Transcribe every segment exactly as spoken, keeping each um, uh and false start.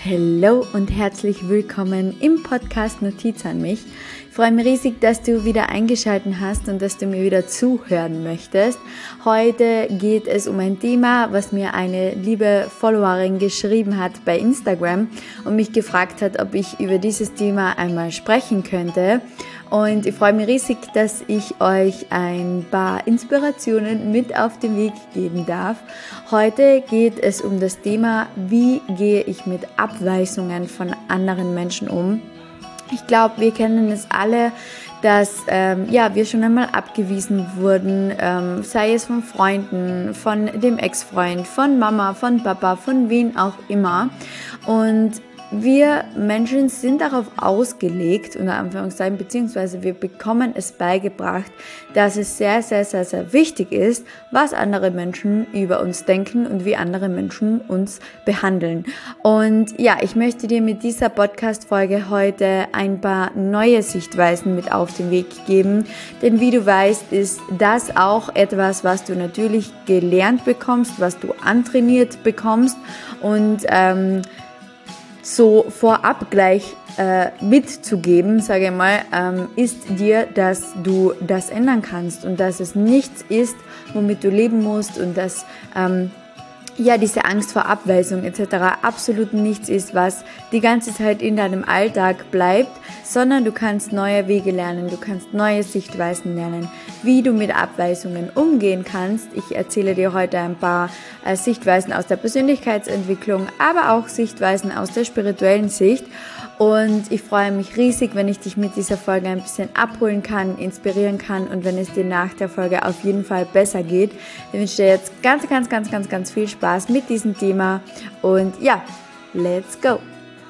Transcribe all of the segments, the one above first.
Hallo und herzlich willkommen im Podcast Notiz an mich. Ich freue mich riesig, dass du wieder eingeschaltet hast und dass du mir wieder zuhören möchtest. Heute geht es um ein Thema, was mir eine liebe Followerin geschrieben hat bei Instagram und mich gefragt hat, ob ich über dieses Thema einmal sprechen könnte. Und ich freue mich riesig, dass ich euch ein paar Inspirationen mit auf den Weg geben darf. Heute geht es um das Thema, wie gehe ich mit Abweisungen von anderen Menschen um. Ich glaube, wir kennen es alle, dass ähm, ja, wir schon einmal abgewiesen wurden, ähm, sei es von Freunden, von dem Ex-Freund, von Mama, von Papa, von wen auch immer. Und wir Menschen sind darauf ausgelegt, unter Anführungszeichen, beziehungsweise wir bekommen es beigebracht, dass es sehr, sehr, sehr, sehr wichtig ist, was andere Menschen über uns denken und wie andere Menschen uns behandeln. Und ja, ich möchte dir mit dieser Podcast-Folge heute ein paar neue Sichtweisen mit auf den Weg geben, denn wie du weißt, ist das auch etwas, was du natürlich gelernt bekommst, was du antrainiert bekommst und ähm, so vorab gleich äh, mitzugeben, sage ich mal, ähm, ist dir, dass du das ändern kannst und dass es nichts ist, womit du leben musst und dass ähm, ja diese Angst vor Abweisung et cetera absolut nichts ist, was die ganze Zeit in deinem Alltag bleibt, sondern du kannst neue Wege lernen, du kannst neue Sichtweisen lernen, wie du mit Abweisungen umgehen kannst. Ich erzähle dir heute ein paar äh, Sichtweisen aus der Persönlichkeitsentwicklung, aber auch Sichtweisen aus der spirituellen Sicht. Und ich freue mich riesig, wenn ich dich mit dieser Folge ein bisschen abholen kann, inspirieren kann und wenn es dir nach der Folge auf jeden Fall besser geht. Ich wünsche dir jetzt ganz, ganz, ganz, ganz, ganz viel Spaß mit diesem Thema und ja, let's go!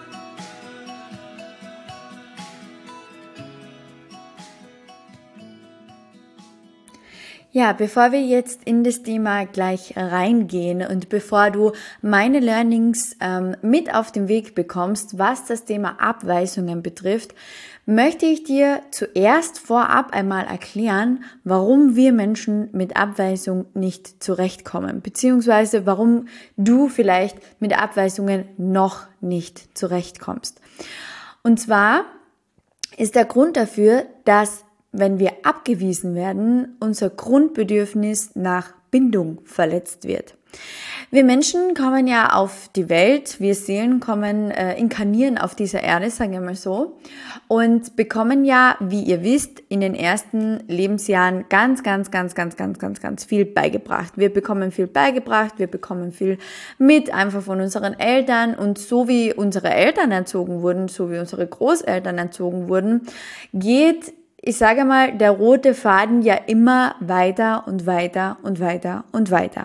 Ja, bevor wir jetzt in das Thema gleich reingehen und bevor du meine Learnings ähm, mit auf den Weg bekommst, was das Thema Abweisungen betrifft, möchte ich dir zuerst vorab einmal erklären, warum wir Menschen mit Abweisung nicht zurechtkommen, beziehungsweise warum du vielleicht mit Abweisungen noch nicht zurechtkommst. Und zwar ist der Grund dafür, dass wenn wir abgewiesen werden, unser Grundbedürfnis nach Bindung verletzt wird. Wir Menschen kommen ja auf die Welt, wir Seelen kommen, äh, inkarnieren auf dieser Erde, sagen wir mal so, und bekommen ja, wie ihr wisst, in den ersten Lebensjahren ganz, ganz, ganz, ganz, ganz, ganz, ganz viel beigebracht. Wir bekommen viel beigebracht, wir bekommen viel mit, einfach von unseren Eltern und so wie unsere Eltern erzogen wurden, so wie unsere Großeltern erzogen wurden, geht ich sage mal, der rote Faden ja immer weiter und weiter und weiter und weiter.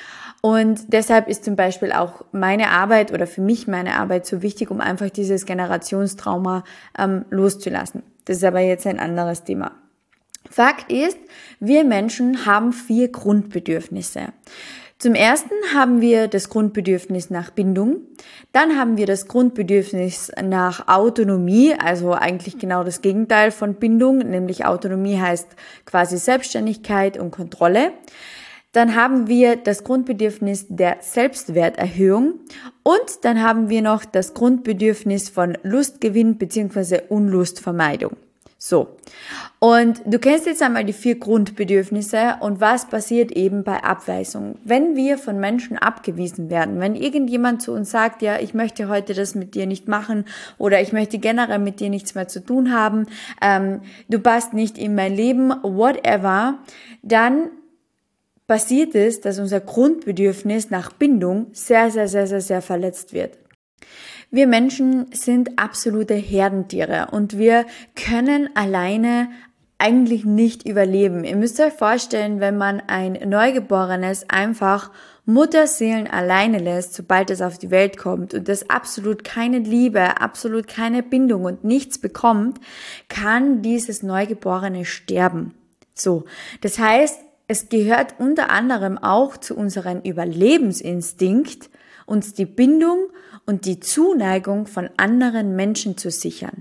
Und deshalb ist zum Beispiel auch meine Arbeit oder für mich meine Arbeit so wichtig, um einfach dieses Generationstrauma ähm, loszulassen. Das ist aber jetzt ein anderes Thema. Fakt ist, wir Menschen haben vier Grundbedürfnisse. Zum ersten haben wir das Grundbedürfnis nach Bindung, dann haben wir das Grundbedürfnis nach Autonomie, also eigentlich genau das Gegenteil von Bindung, nämlich Autonomie heißt quasi Selbstständigkeit und Kontrolle. Dann haben wir das Grundbedürfnis der Selbstwerterhöhung und dann haben wir noch das Grundbedürfnis von Lustgewinn bzw. Unlustvermeidung. So, und du kennst jetzt einmal die vier Grundbedürfnisse und was passiert eben bei Abweisung. Wenn wir von Menschen abgewiesen werden, wenn irgendjemand zu uns sagt, ja, ich möchte heute das mit dir nicht machen oder ich möchte generell mit dir nichts mehr zu tun haben, ähm, du passt nicht in mein Leben, whatever, dann passiert es, dass unser Grundbedürfnis nach Bindung sehr, sehr, sehr, sehr, sehr verletzt wird. Wir Menschen sind absolute Herdentiere und wir können alleine eigentlich nicht überleben. Ihr müsst euch vorstellen, wenn man ein Neugeborenes einfach Mutterseelen alleine lässt, sobald es auf die Welt kommt und das absolut keine Liebe, absolut keine Bindung und nichts bekommt, kann dieses Neugeborene sterben. So, das heißt, es gehört unter anderem auch zu unserem Überlebensinstinkt, uns die Bindung und die Zuneigung von anderen Menschen zu sichern.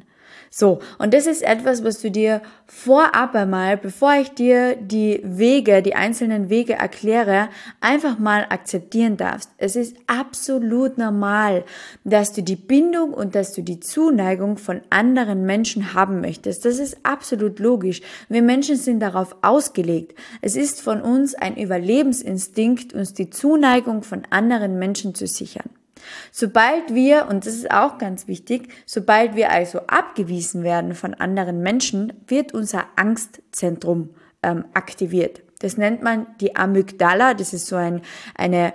So, und das ist etwas, was du dir vorab einmal, bevor ich dir die Wege, die einzelnen Wege erkläre, einfach mal akzeptieren darfst. Es ist absolut normal, dass du die Bindung und dass du die Zuneigung von anderen Menschen haben möchtest. Das ist absolut logisch. Wir Menschen sind darauf ausgelegt. Es ist von uns ein Überlebensinstinkt, uns die Zuneigung von anderen Menschen zu sichern. Sobald wir, und das ist auch ganz wichtig, sobald wir also abgewiesen werden von anderen Menschen, wird unser Angstzentrum ähm, aktiviert. Das nennt man die Amygdala, das ist so ein, eine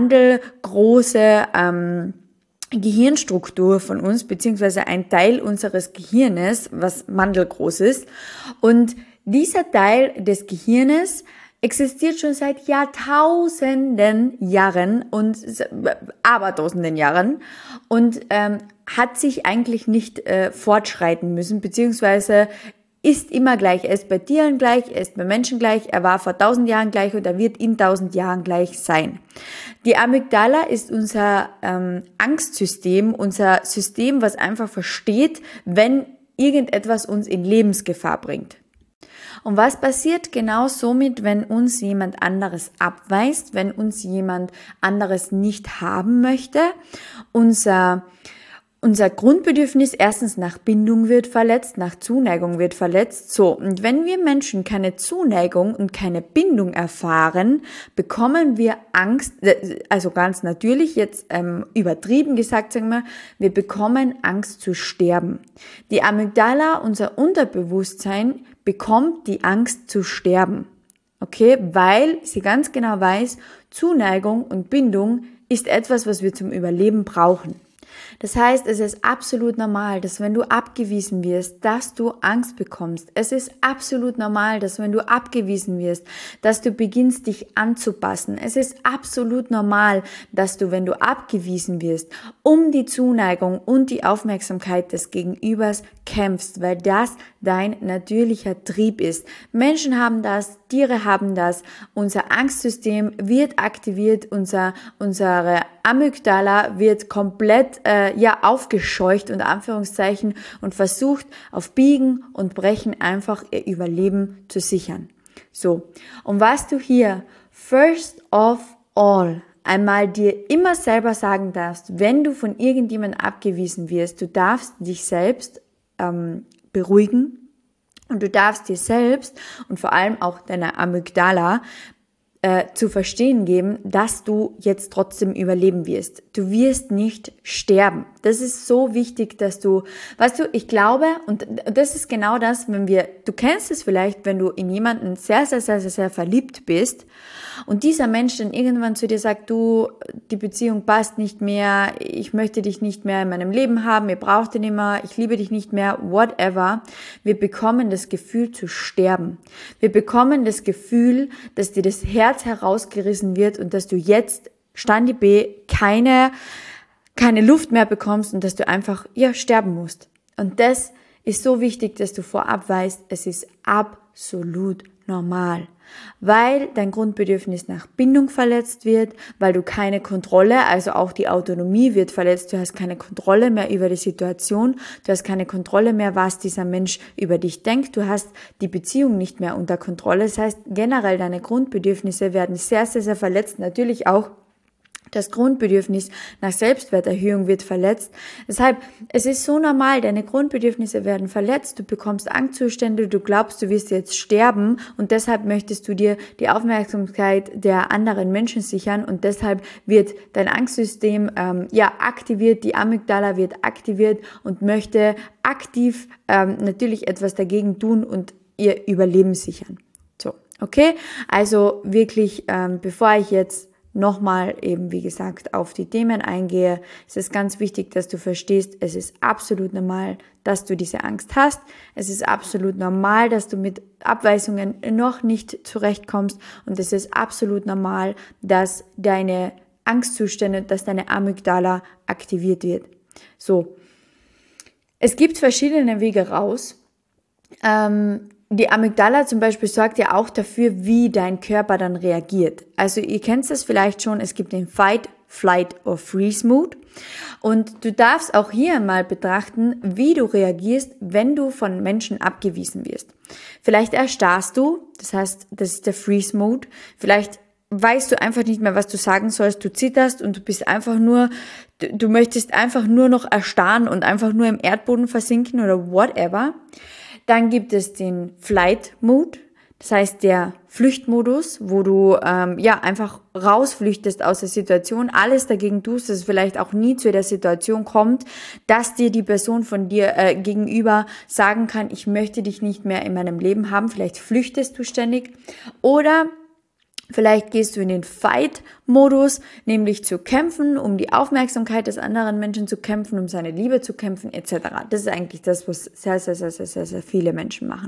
mandelgroße ähm, Gehirnstruktur von uns, beziehungsweise ein Teil unseres Gehirnes, was mandelgroß ist. Und dieser Teil des Gehirnes existiert schon seit Jahrtausenden Jahren und abertausenden Jahren und ähm, hat sich eigentlich nicht äh, fortschreiten müssen, beziehungsweise ist immer gleich. Er ist bei Tieren gleich, er ist bei Menschen gleich, er war vor tausend Jahren gleich und er wird in tausend Jahren gleich sein. Die Amygdala ist unser ähm, Angstsystem, unser System, was einfach versteht, wenn irgendetwas uns in Lebensgefahr bringt. Und was passiert genau somit, wenn uns jemand anderes abweist, wenn uns jemand anderes nicht haben möchte? Unser, unser Grundbedürfnis erstens nach Bindung wird verletzt, nach Zuneigung wird verletzt. So, und wenn wir Menschen keine Zuneigung und keine Bindung erfahren, bekommen wir Angst, also ganz natürlich, jetzt ähm, übertrieben gesagt, sagen wir, wir bekommen Angst zu sterben. Die Amygdala, unser Unterbewusstsein, bekommt die Angst zu sterben. Okay? Weil sie ganz genau weiß, Zuneigung und Bindung ist etwas, was wir zum Überleben brauchen. Das heißt, es ist absolut normal, dass wenn du abgewiesen wirst, dass du Angst bekommst. Es ist absolut normal, dass wenn du abgewiesen wirst, dass du beginnst, dich anzupassen. Es ist absolut normal, dass du, wenn du abgewiesen wirst, um die Zuneigung und die Aufmerksamkeit des Gegenübers kämpfst, weil das dein natürlicher Trieb ist. Menschen haben das, Tiere haben das, unser Angstsystem wird aktiviert, unser, unsere Amygdala wird komplett äh, ja aufgescheucht unter Anführungszeichen und versucht auf Biegen und Brechen einfach ihr Überleben zu sichern. So, und was du hier first of all einmal dir immer selber sagen darfst, wenn du von irgendjemandem abgewiesen wirst, du darfst dich selbst ähm, beruhigen und du darfst dir selbst und vor allem auch deiner Amygdala äh, zu verstehen geben, dass du jetzt trotzdem überleben wirst. Du wirst nicht sterben. Das ist so wichtig, dass du, weißt du, ich glaube, und das ist genau das, wenn wir, du kennst es vielleicht, wenn du in jemanden sehr, sehr, sehr, sehr, sehr verliebt bist und dieser Mensch dann irgendwann zu dir sagt, du, die Beziehung passt nicht mehr, ich möchte dich nicht mehr in meinem Leben haben, ihr braucht ihn immer, ich liebe dich nicht mehr, whatever. Wir bekommen das Gefühl zu sterben. Wir bekommen das Gefühl, dass dir das Herz herausgerissen wird und dass du jetzt, Standi B, keine keine Luft mehr bekommst und dass du einfach, ja, sterben musst. Und das ist so wichtig, dass du vorab weißt, es ist absolut normal, weil dein Grundbedürfnis nach Bindung verletzt wird, weil du keine Kontrolle, also auch die Autonomie wird verletzt, du hast keine Kontrolle mehr über die Situation, du hast keine Kontrolle mehr, was dieser Mensch über dich denkt, du hast die Beziehung nicht mehr unter Kontrolle, das heißt generell deine Grundbedürfnisse werden sehr, sehr, sehr verletzt, natürlich auch das Grundbedürfnis nach Selbstwerterhöhung wird verletzt. Deshalb, es ist so normal, deine Grundbedürfnisse werden verletzt, du bekommst Angstzustände, du glaubst, du wirst jetzt sterben und deshalb möchtest du dir die Aufmerksamkeit der anderen Menschen sichern und deshalb wird dein Angstsystem ähm, ja aktiviert, die Amygdala wird aktiviert und möchte aktiv ähm, natürlich etwas dagegen tun und ihr Überleben sichern. So, okay? Also wirklich, ähm, bevor ich jetzt nochmal eben, wie gesagt, auf die Themen eingehe, es ist ganz wichtig, dass du verstehst, es ist absolut normal, dass du diese Angst hast. Es ist absolut normal, dass du mit Abweisungen noch nicht zurechtkommst und es ist absolut normal, dass deine Angstzustände, dass deine Amygdala aktiviert wird. So, es gibt verschiedene Wege raus. Ähm, Die Amygdala zum Beispiel sorgt ja auch dafür, wie dein Körper dann reagiert. Also ihr kennt das vielleicht schon, es gibt den Fight, Flight or Freeze Mood. Und du darfst auch hier mal betrachten, wie du reagierst, wenn du von Menschen abgewiesen wirst. Vielleicht erstarrst du, das heißt, das ist der Freeze-Mode. Vielleicht weißt du einfach nicht mehr, was du sagen sollst, du zitterst und du bist einfach nur, du, du möchtest einfach nur noch erstarren und einfach nur im Erdboden versinken oder whatever. Dann gibt es den Flight-Mode, das heißt der Flüchtmodus, wo du ähm, ja einfach rausflüchtest aus der Situation, alles dagegen tust, dass es vielleicht auch nie zu der Situation kommt, dass dir die Person von dir äh, gegenüber sagen kann, ich möchte dich nicht mehr in meinem Leben haben, vielleicht flüchtest du ständig oder vielleicht gehst du in den Fight-Modus, nämlich zu kämpfen, um die Aufmerksamkeit des anderen Menschen zu kämpfen, um seine Liebe zu kämpfen, et cetera. Das ist eigentlich das, was sehr, sehr, sehr, sehr, sehr, sehr viele Menschen machen.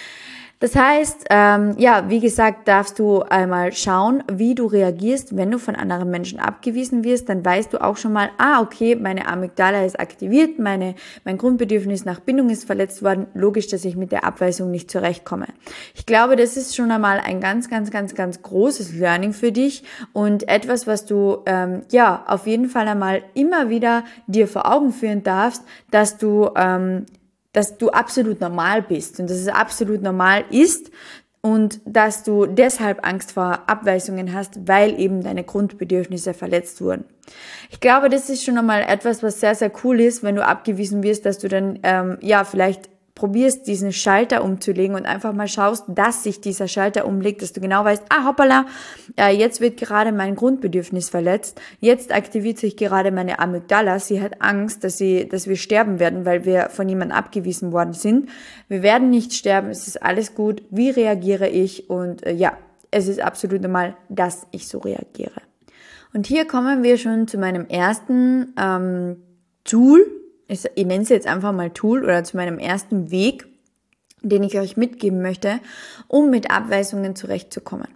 Das heißt, ähm, ja, wie gesagt, darfst du einmal schauen, wie du reagierst, wenn du von anderen Menschen abgewiesen wirst. Dann weißt du auch schon mal, ah, okay, meine Amygdala ist aktiviert, meine, mein Grundbedürfnis nach Bindung ist verletzt worden. Logisch, dass ich mit der Abweisung nicht zurechtkomme. Ich glaube, das ist schon einmal ein ganz, ganz, ganz, ganz großes Learning für dich und etwas, was du, ähm, ja, auf jeden Fall einmal immer wieder dir vor Augen führen darfst, dass du, ähm, dass du absolut normal bist und dass es absolut normal ist und dass du deshalb Angst vor Abweisungen hast, weil eben deine Grundbedürfnisse verletzt wurden. Ich glaube, das ist schon einmal etwas, was sehr, sehr cool ist, wenn du abgewiesen wirst, dass du dann ähm, ja vielleicht probierst, diesen Schalter umzulegen und einfach mal schaust, dass sich dieser Schalter umlegt, dass du genau weißt, ah, hoppala, äh, jetzt wird gerade mein Grundbedürfnis verletzt, jetzt aktiviert sich gerade meine Amygdala, sie hat Angst, dass sie, dass wir sterben werden, weil wir von jemandem abgewiesen worden sind. Wir werden nicht sterben, es ist alles gut, wie reagiere ich? Und äh, ja, es ist absolut normal, dass ich so reagiere. Und hier kommen wir schon zu meinem ersten ähm, Tool, Ich, ich nenne es jetzt einfach mal Tool oder zu meinem ersten Weg, den ich euch mitgeben möchte, um mit Abweisungen zurechtzukommen.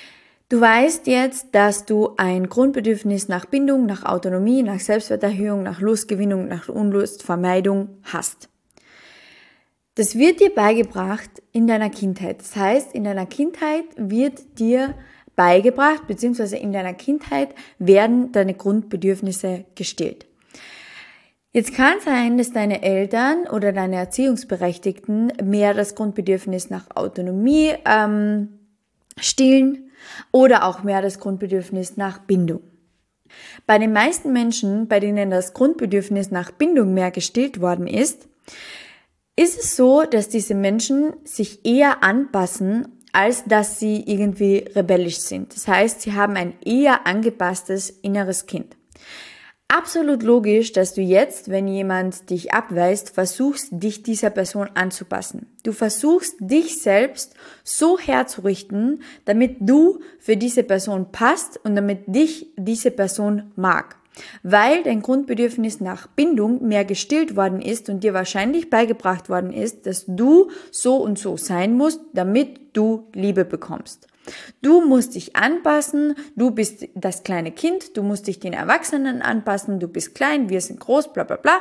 Du weißt jetzt, dass du ein Grundbedürfnis nach Bindung, nach Autonomie, nach Selbstwerterhöhung, nach Lustgewinnung, nach Unlustvermeidung hast. Das wird dir beigebracht in deiner Kindheit. Das heißt, in deiner Kindheit wird dir beigebracht, beziehungsweise in deiner Kindheit werden deine Grundbedürfnisse gestillt. Jetzt kann es sein, dass deine Eltern oder deine Erziehungsberechtigten mehr das Grundbedürfnis nach Autonomie ähm, stillen oder auch mehr das Grundbedürfnis nach Bindung. Bei den meisten Menschen, bei denen das Grundbedürfnis nach Bindung mehr gestillt worden ist, ist es so, dass diese Menschen sich eher anpassen, als dass sie irgendwie rebellisch sind. Das heißt, sie haben ein eher angepasstes inneres Kind. Absolut logisch, dass du jetzt, wenn jemand dich abweist, versuchst, dich dieser Person anzupassen. Du versuchst, dich selbst so herzurichten, damit du für diese Person passt und damit dich diese Person mag. Weil dein Grundbedürfnis nach Bindung mehr gestillt worden ist und dir wahrscheinlich beigebracht worden ist, dass du so und so sein musst, damit du Liebe bekommst. Du musst dich anpassen, du bist das kleine Kind, du musst dich den Erwachsenen anpassen, du bist klein, wir sind groß, bla bla bla.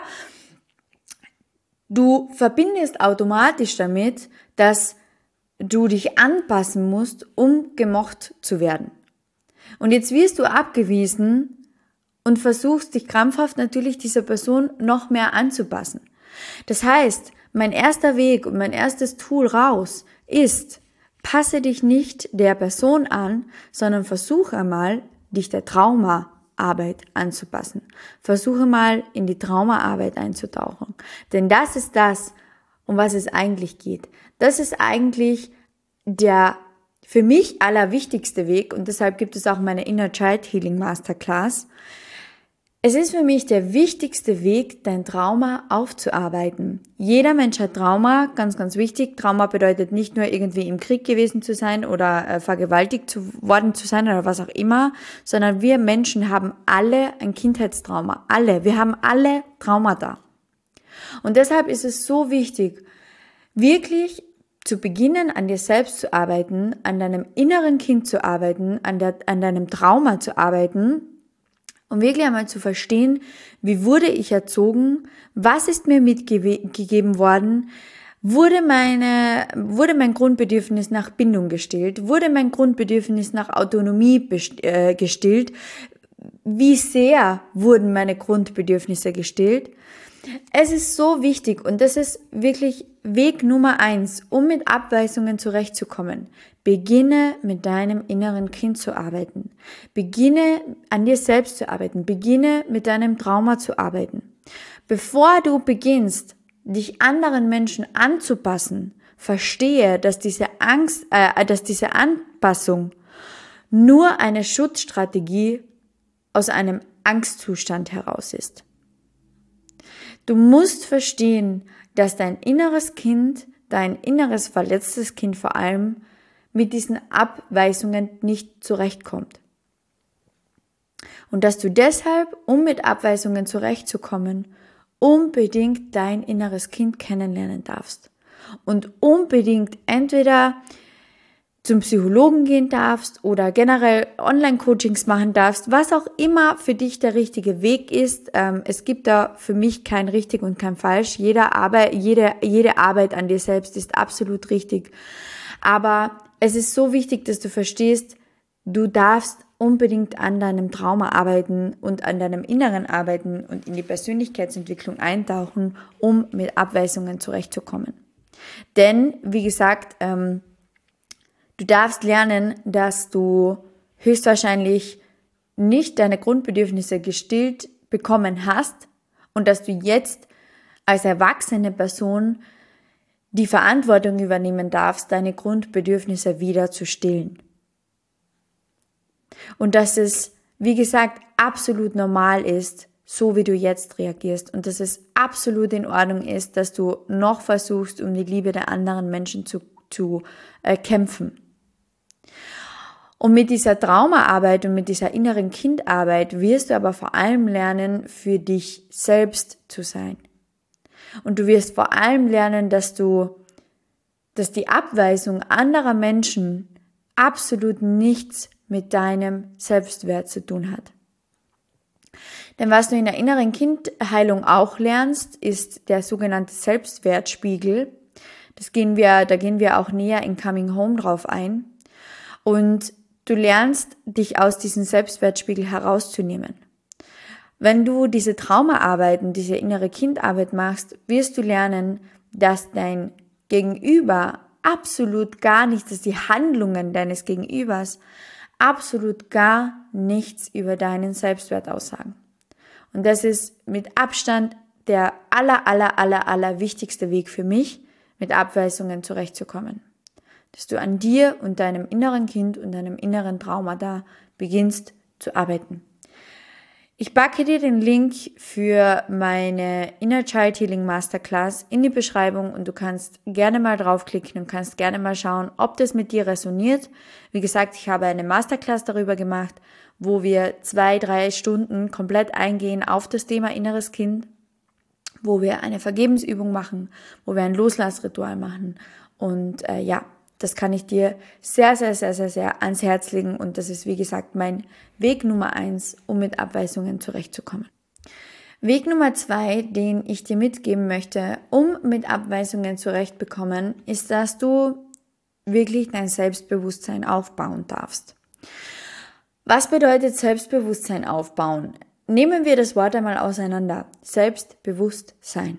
Du verbindest automatisch damit, dass du dich anpassen musst, um gemocht zu werden. Und jetzt wirst du abgewiesen und versuchst dich krampfhaft natürlich dieser Person noch mehr anzupassen. Das heißt, mein erster Weg und mein erstes Tool raus ist, passe dich nicht der Person an, sondern versuche einmal, dich der Traumaarbeit anzupassen. Versuche mal, in die Traumaarbeit einzutauchen. Denn das ist das, um was es eigentlich geht. Das ist eigentlich der für mich allerwichtigste Weg und deshalb gibt es auch meine Inner Child Healing Masterclass. Es ist für mich der wichtigste Weg, dein Trauma aufzuarbeiten. Jeder Mensch hat Trauma, ganz, ganz wichtig. Trauma bedeutet nicht nur irgendwie im Krieg gewesen zu sein oder äh, vergewaltigt zu, worden zu sein oder was auch immer, sondern wir Menschen haben alle ein Kindheitstrauma. Alle. Wir haben alle Traumata. Und deshalb ist es so wichtig, wirklich zu beginnen, an dir selbst zu arbeiten, an deinem inneren Kind zu arbeiten, an, der, an deinem Trauma zu arbeiten, um wirklich einmal zu verstehen, wie wurde ich erzogen, was ist mir mitgegeben worden, wurde meine, wurde mein Grundbedürfnis nach Bindung gestillt, wurde mein Grundbedürfnis nach Autonomie best- äh, gestillt, wie sehr wurden meine Grundbedürfnisse gestillt? Es ist so wichtig und das ist wirklich Weg Nummer eins, um mit Abweisungen zurechtzukommen. Beginne mit deinem inneren Kind zu arbeiten. Beginne an dir selbst zu arbeiten. Beginne mit deinem Trauma zu arbeiten. Bevor du beginnst, dich anderen Menschen anzupassen, verstehe, dass diese Angst, äh, dass diese Anpassung nur eine Schutzstrategie aus einem Angstzustand heraus ist. Du musst verstehen, dass dein inneres Kind, dein inneres verletztes Kind vor allem, mit diesen Abweisungen nicht zurechtkommt. Und dass du deshalb, um mit Abweisungen zurechtzukommen, unbedingt dein inneres Kind kennenlernen darfst. Und unbedingt entweder zum Psychologen gehen darfst oder generell Online-Coachings machen darfst, was auch immer für dich der richtige Weg ist. Ähm, es gibt da für mich kein richtig und kein falsch. Jede Arbeit, jede, jede Arbeit an dir selbst ist absolut richtig. Aber es ist so wichtig, dass du verstehst, du darfst unbedingt an deinem Trauma arbeiten und an deinem Inneren arbeiten und in die Persönlichkeitsentwicklung eintauchen, um mit Abweisungen zurechtzukommen. Denn, wie gesagt, ähm, du darfst lernen, dass du höchstwahrscheinlich nicht deine Grundbedürfnisse gestillt bekommen hast und dass du jetzt als erwachsene Person die Verantwortung übernehmen darfst, deine Grundbedürfnisse wieder zu stillen. Und dass es, wie gesagt, absolut normal ist, so wie du jetzt reagierst und dass es absolut in Ordnung ist, dass du noch versuchst, um die Liebe der anderen Menschen zu, zu äh, kämpfen. Und mit dieser Traumaarbeit und mit dieser inneren Kindarbeit wirst du aber vor allem lernen, für dich selbst zu sein. Und du wirst vor allem lernen, dass du, dass die Abweisung anderer Menschen absolut nichts mit deinem Selbstwert zu tun hat. Denn was du in der inneren Kindheilung auch lernst, ist der sogenannte Selbstwertspiegel. Das gehen wir, da gehen wir auch näher in Coming Home drauf ein. Und du lernst, dich aus diesem Selbstwertspiegel herauszunehmen. Wenn du diese Traumaarbeiten, diese innere Kindarbeit machst, wirst du lernen, dass dein Gegenüber absolut gar nichts, dass die Handlungen deines Gegenübers absolut gar nichts über deinen Selbstwert aussagen. Und das ist mit Abstand der aller, aller, aller, aller wichtigste Weg für mich, mit Abweisungen zurechtzukommen. Dass du an dir und deinem inneren Kind und deinem inneren Trauma da beginnst zu arbeiten. Ich packe dir den Link für meine Inner Child Healing Masterclass in die Beschreibung und du kannst gerne mal draufklicken und kannst gerne mal schauen, ob das mit dir resoniert. Wie gesagt, ich habe eine Masterclass darüber gemacht, wo wir zwei, drei Stunden komplett eingehen auf das Thema inneres Kind, wo wir eine Vergebensübung machen, wo wir ein Loslassritual machen und äh, ja, das kann ich dir sehr, sehr, sehr, sehr, sehr ans Herz legen und das ist, wie gesagt, mein Weg Nummer eins, um mit Abweisungen zurechtzukommen. Weg Nummer zwei, den ich dir mitgeben möchte, um mit Abweisungen zurechtzukommen, ist, dass du wirklich dein Selbstbewusstsein aufbauen darfst. Was bedeutet Selbstbewusstsein aufbauen? Nehmen wir das Wort einmal auseinander. Selbstbewusstsein.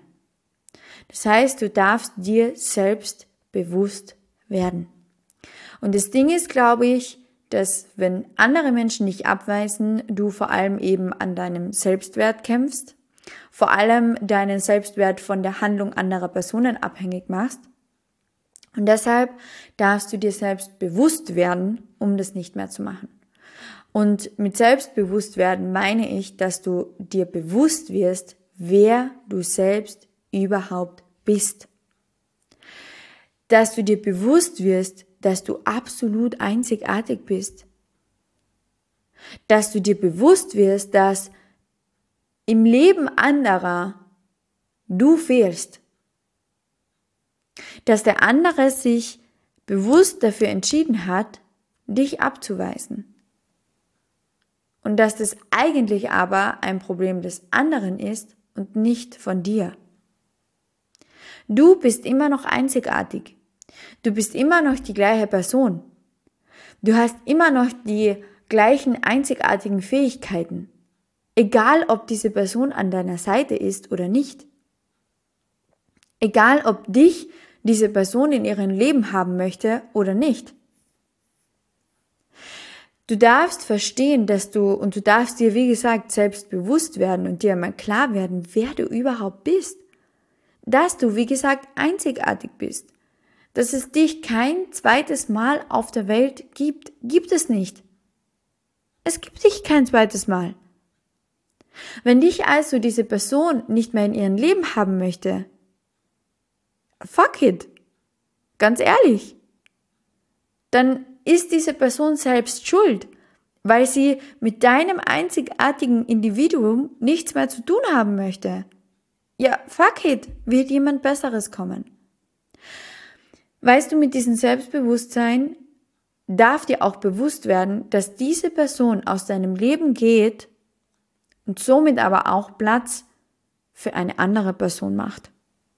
Das heißt, du darfst dir selbst bewusst werden. Und das Ding ist, glaube ich, dass wenn andere Menschen dich abweisen, du vor allem eben an deinem Selbstwert kämpfst, vor allem deinen Selbstwert von der Handlung anderer Personen abhängig machst. Und deshalb darfst du dir selbst bewusst werden, um das nicht mehr zu machen. Und mit Selbstbewusstwerden meine ich, dass du dir bewusst wirst, wer du selbst überhaupt bist. Dass du dir bewusst wirst, dass du absolut einzigartig bist. Dass du dir bewusst wirst, dass im Leben anderer du fehlst. Dass der andere sich bewusst dafür entschieden hat, dich abzuweisen. Und dass das eigentlich aber ein Problem des anderen ist und nicht von dir. Du bist immer noch einzigartig. Du bist immer noch die gleiche Person. Du hast immer noch die gleichen einzigartigen Fähigkeiten. Egal, ob diese Person an deiner Seite ist oder nicht. Egal, ob dich diese Person in ihrem Leben haben möchte oder nicht. Du darfst verstehen, dass du, und du darfst dir, wie gesagt, selbst bewusst werden und dir mal klar werden, wer du überhaupt bist. Dass du, wie gesagt, einzigartig bist. Dass es dich kein zweites Mal auf der Welt gibt, gibt es nicht. Es gibt dich kein zweites Mal. Wenn dich also diese Person nicht mehr in ihrem Leben haben möchte, fuck it. Ganz ehrlich. Dann ist diese Person selbst schuld, weil sie mit deinem einzigartigen Individuum nichts mehr zu tun haben möchte. Ja, fuck it, wird jemand Besseres kommen. Weißt du, mit diesem Selbstbewusstsein darf dir auch bewusst werden, dass diese Person aus deinem Leben geht und somit aber auch Platz für eine andere Person macht.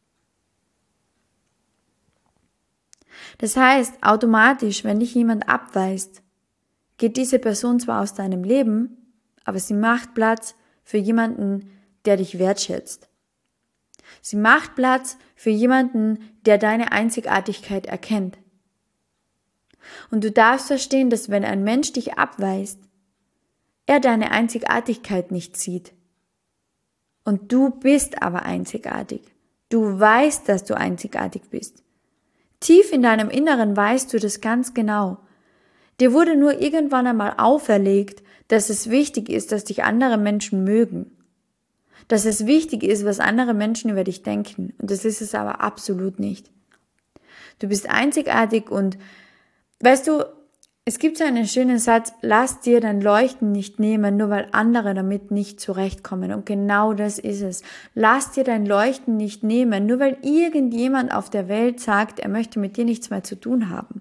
Das heißt, automatisch, wenn dich jemand abweist, geht diese Person zwar aus deinem Leben, aber sie macht Platz für jemanden, der dich wertschätzt. Sie macht Platz für jemanden, der deine Einzigartigkeit erkennt. Und du darfst verstehen, dass wenn ein Mensch dich abweist, er deine Einzigartigkeit nicht sieht. Und du bist aber einzigartig. Du weißt, dass du einzigartig bist. Tief in deinem Inneren weißt du das ganz genau. Dir wurde nur irgendwann einmal auferlegt, dass es wichtig ist, dass dich andere Menschen mögen. Dass es wichtig ist, was andere Menschen über dich denken. Und das ist es aber absolut nicht. Du bist einzigartig und weißt du, es gibt so einen schönen Satz, lass dir dein Leuchten nicht nehmen, nur weil andere damit nicht zurechtkommen. Und genau das ist es. Lass dir dein Leuchten nicht nehmen, nur weil irgendjemand auf der Welt sagt, er möchte mit dir nichts mehr zu tun haben.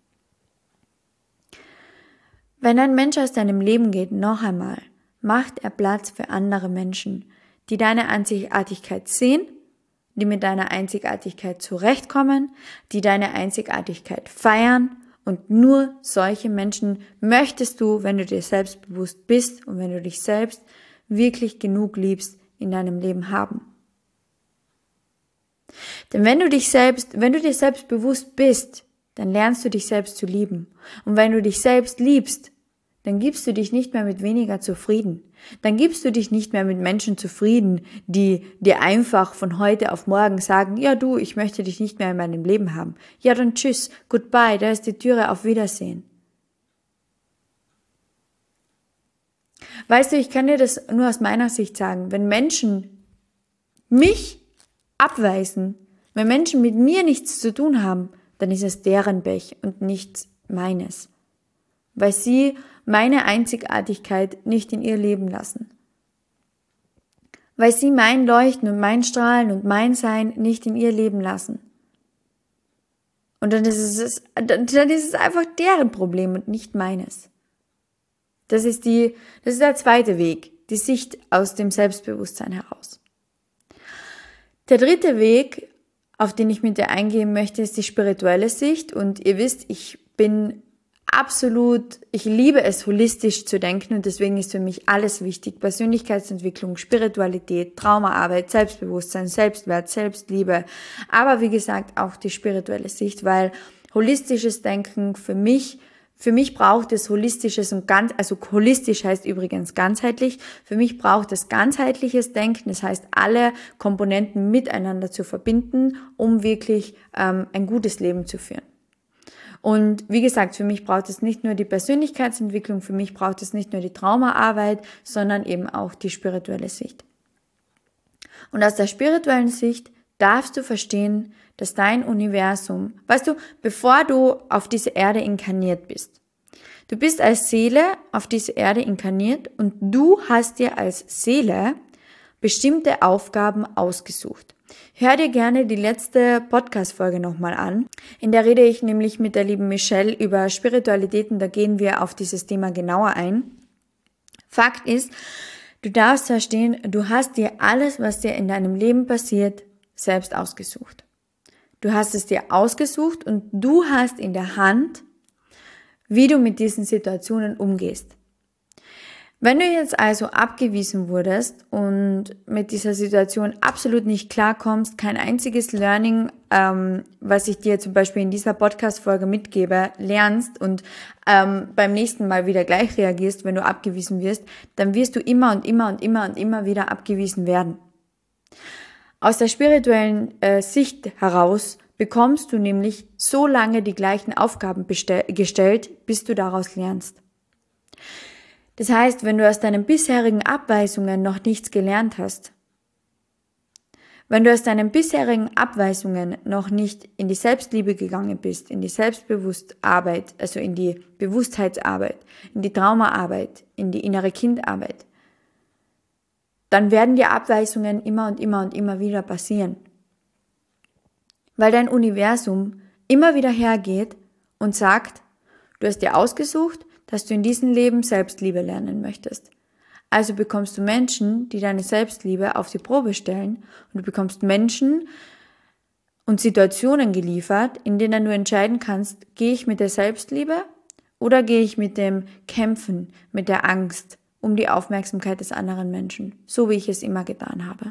Wenn ein Mensch aus deinem Leben geht, noch einmal, macht er Platz für andere Menschen, die deine Einzigartigkeit sehen, die mit deiner Einzigartigkeit zurechtkommen, die deine Einzigartigkeit feiern. Und nur solche Menschen möchtest du, wenn du dir selbstbewusst bist und wenn du dich selbst wirklich genug liebst, in deinem Leben haben. Denn wenn du dich selbst, wenn du dir selbst bewusst bist, dann lernst du dich selbst zu lieben. Und wenn du dich selbst liebst, dann gibst du dich nicht mehr mit weniger zufrieden. Dann gibst du dich nicht mehr mit Menschen zufrieden, die dir einfach von heute auf morgen sagen, ja du, ich möchte dich nicht mehr in meinem Leben haben. Ja dann tschüss, goodbye, da ist die Türe, auf Wiedersehen. Weißt du, ich kann dir das nur aus meiner Sicht sagen, wenn Menschen mich abweisen, wenn Menschen mit mir nichts zu tun haben, dann ist es deren Pech und nicht meines. Weil sie meine Einzigartigkeit nicht in ihr Leben lassen. Weil sie mein Leuchten und mein Strahlen und mein Sein nicht in ihr Leben lassen. Und dann ist es, dann ist es einfach deren Problem und nicht meines. Das ist die, das ist der zweite Weg, die Sicht aus dem Selbstbewusstsein heraus. Der dritte Weg, auf den ich mit dir eingehen möchte, ist die spirituelle Sicht. Und ihr wisst, ich bin absolut, ich liebe es, holistisch zu denken und deswegen ist für mich alles wichtig. Persönlichkeitsentwicklung, Spiritualität, Traumaarbeit, Selbstbewusstsein, Selbstwert, Selbstliebe, aber wie gesagt auch die spirituelle Sicht, weil holistisches Denken für mich, für mich braucht es holistisches und ganz, also holistisch heißt übrigens ganzheitlich, für mich braucht es ganzheitliches Denken, das heißt alle Komponenten miteinander zu verbinden, um wirklich ähm, ein gutes Leben zu führen. Und wie gesagt, für mich braucht es nicht nur die Persönlichkeitsentwicklung, für mich braucht es nicht nur die Traumaarbeit, sondern eben auch die spirituelle Sicht. Und aus der spirituellen Sicht darfst du verstehen, dass dein Universum, weißt du, bevor du auf diese Erde inkarniert bist, du bist als Seele auf diese Erde inkarniert und du hast dir als Seele bestimmte Aufgaben ausgesucht. Hör dir gerne die letzte Podcast-Folge nochmal an. In der rede ich nämlich mit der lieben Michelle über Spiritualität und da gehen wir auf dieses Thema genauer ein. Fakt ist, du darfst verstehen, du hast dir alles, was dir in deinem Leben passiert, selbst ausgesucht. Du hast es dir ausgesucht und du hast in der Hand, wie du mit diesen Situationen umgehst. Wenn du jetzt also abgewiesen wurdest und mit dieser Situation absolut nicht klarkommst, kein einziges Learning, ähm, was ich dir zum Beispiel in dieser Podcast-Folge mitgebe, lernst und ähm, beim nächsten Mal wieder gleich reagierst, wenn du abgewiesen wirst, dann wirst du immer und immer und immer und immer wieder abgewiesen werden. Aus der spirituellen äh, Sicht heraus bekommst du nämlich so lange die gleichen Aufgaben bestell- gestellt, bis du daraus lernst. Das heißt, wenn du aus deinen bisherigen Abweisungen noch nichts gelernt hast, wenn du aus deinen bisherigen Abweisungen noch nicht in die Selbstliebe gegangen bist, in die Selbstbewusstarbeit, also in die Bewusstheitsarbeit, in die Traumaarbeit, in die innere Kindarbeit, dann werden dir Abweisungen immer und immer und immer wieder passieren. Weil dein Universum immer wieder hergeht und sagt, du hast dir ausgesucht, dass du in diesem Leben Selbstliebe lernen möchtest. Also bekommst du Menschen, die deine Selbstliebe auf die Probe stellen und du bekommst Menschen und Situationen geliefert, in denen du entscheiden kannst, gehe ich mit der Selbstliebe oder gehe ich mit dem Kämpfen, mit der Angst um die Aufmerksamkeit des anderen Menschen, so wie ich es immer getan habe.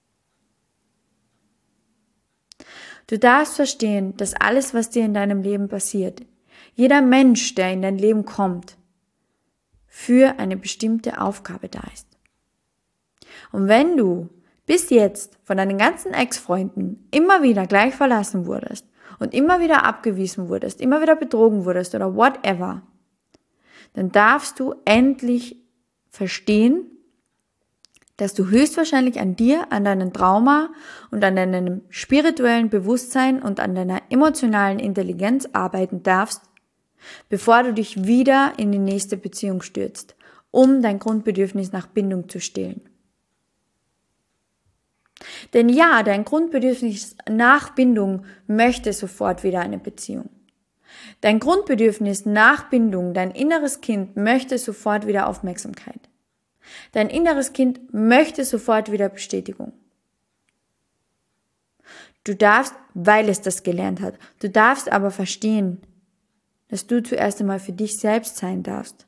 Du darfst verstehen, dass alles, was dir in deinem Leben passiert, jeder Mensch, der in dein Leben kommt, für eine bestimmte Aufgabe da ist. Und wenn du bis jetzt von deinen ganzen Ex-Freunden immer wieder gleich verlassen wurdest und immer wieder abgewiesen wurdest, immer wieder betrogen wurdest oder whatever, dann darfst du endlich verstehen, dass du höchstwahrscheinlich an dir, an deinem Trauma und an deinem spirituellen Bewusstsein und an deiner emotionalen Intelligenz arbeiten darfst, bevor du dich wieder in die nächste Beziehung stürzt, um dein Grundbedürfnis nach Bindung zu stillen. Denn ja, dein Grundbedürfnis nach Bindung möchte sofort wieder eine Beziehung. Dein Grundbedürfnis nach Bindung, dein inneres Kind möchte sofort wieder Aufmerksamkeit. Dein inneres Kind möchte sofort wieder Bestätigung. Du darfst, weil es das gelernt hat, du darfst aber verstehen, dass du zuerst einmal für dich selbst sein darfst,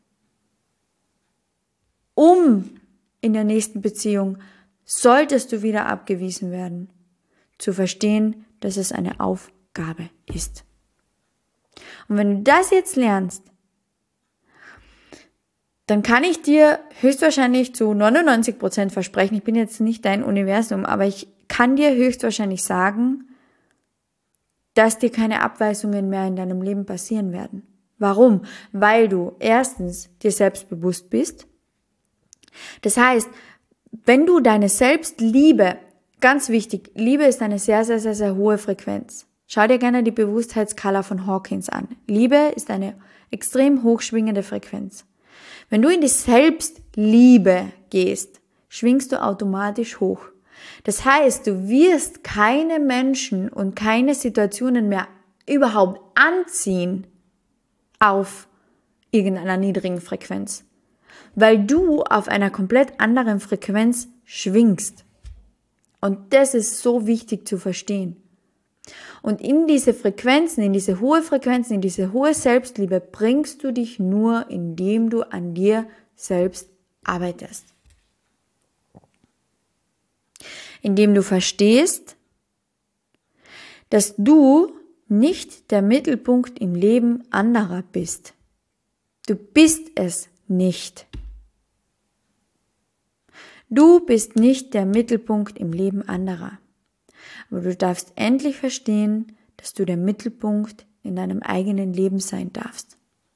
um in der nächsten Beziehung, solltest du wieder abgewiesen werden, zu verstehen, dass es eine Aufgabe ist. Und wenn du das jetzt lernst, dann kann ich dir höchstwahrscheinlich zu neunundneunzig Prozent versprechen, ich bin jetzt nicht dein Universum, aber ich kann dir höchstwahrscheinlich sagen, dass dir keine Abweisungen mehr in deinem Leben passieren werden. Warum? Weil du erstens dir selbstbewusst bist. Das heißt, wenn du deine Selbstliebe, ganz wichtig, Liebe ist eine sehr, sehr, sehr, sehr hohe Frequenz. Schau dir gerne die Bewusstheitsskala von Hawkins an. Liebe ist eine extrem hochschwingende Frequenz. Wenn du in die Selbstliebe gehst, schwingst du automatisch hoch. Das heißt, du wirst keine Menschen und keine Situationen mehr überhaupt anziehen auf irgendeiner niedrigen Frequenz, weil du auf einer komplett anderen Frequenz schwingst. Und das ist so wichtig zu verstehen. Und in diese Frequenzen, in diese hohe Frequenzen, in diese hohe Selbstliebe bringst du dich nur, indem du an dir selbst arbeitest. Indem du verstehst, dass du nicht der Mittelpunkt im Leben anderer bist. Du bist es nicht. Du bist nicht der Mittelpunkt im Leben anderer. Aber du darfst endlich verstehen, dass du der Mittelpunkt in deinem eigenen Leben sein darfst.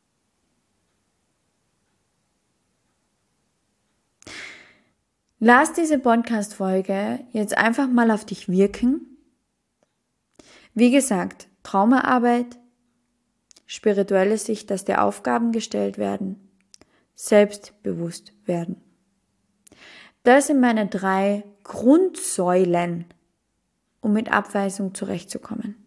Lass diese Podcast-Folge jetzt einfach mal auf dich wirken. Wie gesagt, Traumaarbeit, spirituelle Sicht, dass dir Aufgaben gestellt werden, selbstbewusst werden. Das sind meine drei Grundsäulen, um mit Abweisung zurechtzukommen.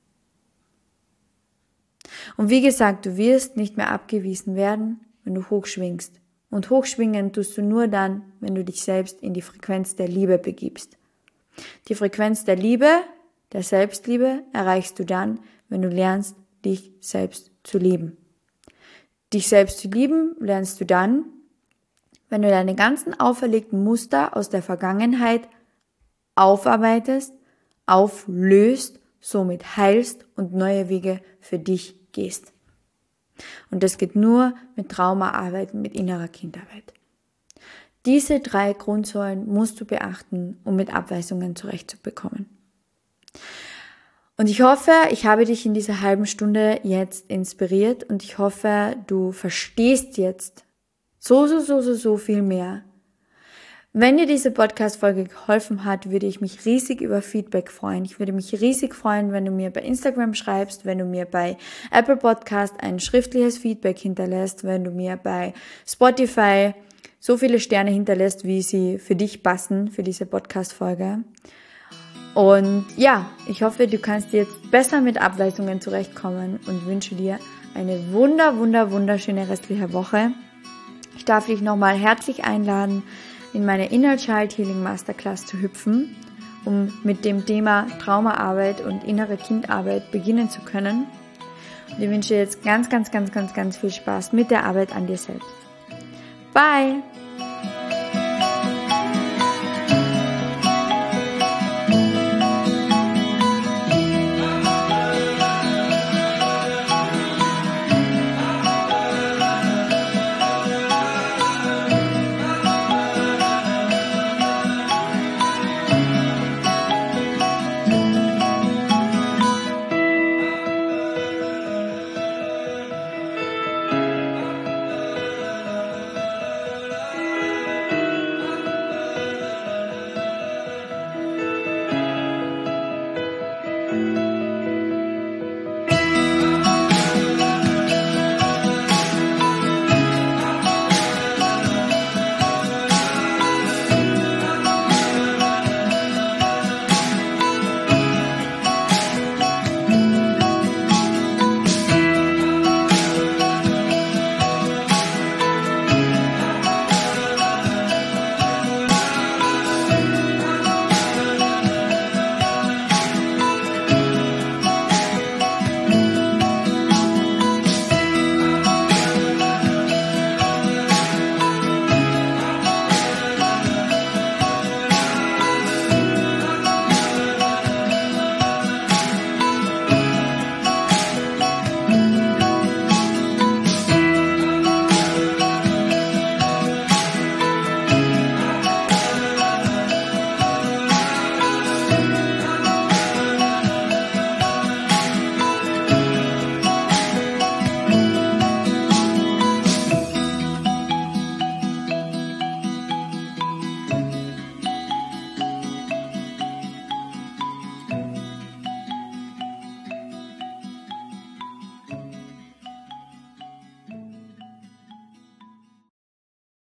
Und wie gesagt, du wirst nicht mehr abgewiesen werden, wenn du hochschwingst. Und hochschwingen tust du nur dann, wenn du dich selbst in die Frequenz der Liebe begibst. Die Frequenz der Liebe, der Selbstliebe, erreichst du dann, wenn du lernst, dich selbst zu lieben. Dich selbst zu lieben lernst du dann, wenn du deine ganzen auferlegten Muster aus der Vergangenheit aufarbeitest, auflöst, somit heilst und neue Wege für dich gehst. Und das geht nur mit Traumaarbeit, mit innerer Kindarbeit. Diese drei Grundsäulen musst du beachten, um mit Abweisungen zurechtzubekommen. Und ich hoffe, ich habe dich in dieser halben Stunde jetzt inspiriert und ich hoffe, du verstehst jetzt so, so, so, so, so viel mehr. Wenn dir diese Podcast-Folge geholfen hat, würde ich mich riesig über Feedback freuen. Ich würde mich riesig freuen, wenn du mir bei Instagram schreibst, wenn du mir bei Apple Podcast ein schriftliches Feedback hinterlässt, wenn du mir bei Spotify so viele Sterne hinterlässt, wie sie für dich passen, für diese Podcast-Folge. Und ja, ich hoffe, du kannst jetzt besser mit Abweisungen zurechtkommen und wünsche dir eine wunder, wunder, wunderschöne restliche Woche. Ich darf dich nochmal herzlich einladen, in meine Inner Child Healing Masterclass zu hüpfen, um mit dem Thema Traumaarbeit und innere Kindarbeit beginnen zu können. Und ich wünsche dir jetzt ganz, ganz, ganz, ganz, ganz viel Spaß mit der Arbeit an dir selbst. Bye!